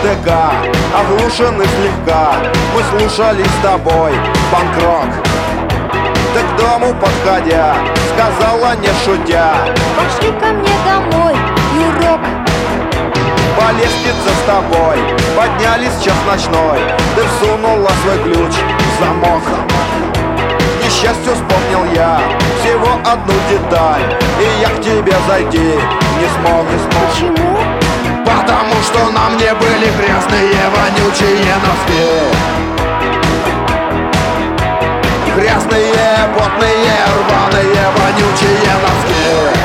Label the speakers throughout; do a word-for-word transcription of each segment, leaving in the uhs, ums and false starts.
Speaker 1: ДК, оглушены слегка. Мы слушали с тобой панк-рок. Ты к дому подходя сказала, не шутя:
Speaker 2: пошли ко мне домой, Юрок.
Speaker 1: по лестнице с тобой поднялись час ночной. Ты всунула свой ключ в замок. К несчастью вспомнил я всего одну деталь, и я к тебе зайти не смог, не смог.
Speaker 2: Почему?
Speaker 1: Потому что на мне были грязные, вонючие носки. Грязные, потные, рваные, вонючие носки.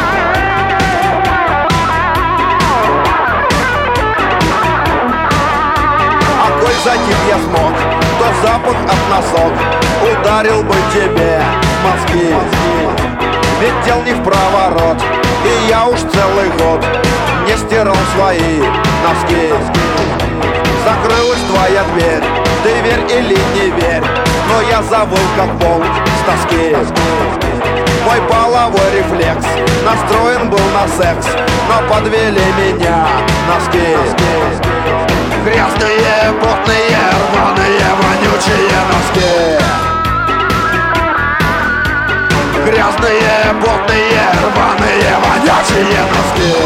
Speaker 1: А коль затих я смог, то запах от носок ударил бы тебе в мозги. Ведь дел не в проворот, и я уж целый год не стирал свои носки. Закрылась твоя дверь, ты верь или не верь, но я завыл как волк с тоски. Мой половой рефлекс настроен был на секс, но подвели меня носки. Грязные, потные, рваные, вонючие носки. Грязные, потные, рваные, вонючие носки.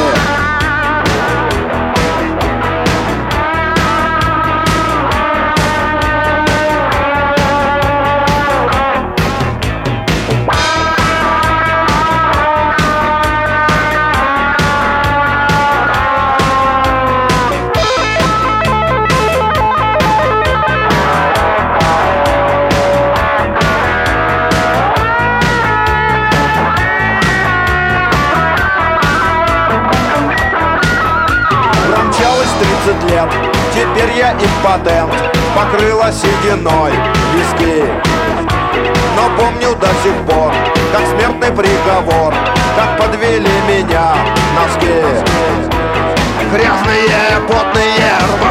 Speaker 1: тридцать лет, теперь я импотент, покрыла сединой виски. Но помню до сих пор, как смертный приговор, как подвели меня носки. Грязные, потные, рваные.